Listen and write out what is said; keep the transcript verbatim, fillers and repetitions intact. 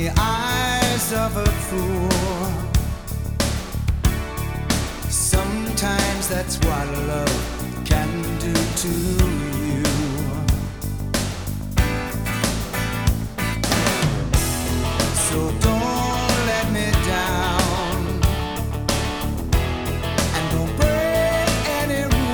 the eyes of a fool. Sometimes that's what love can do to you.